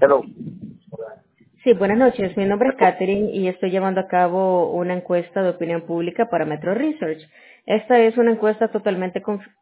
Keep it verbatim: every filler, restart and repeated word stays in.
Hello. Sí, buenas noches. Mi nombre es Catherine y estoy llevando a cabo una encuesta de opinión pública para Metro Research. Esta es una encuesta totalmente conf-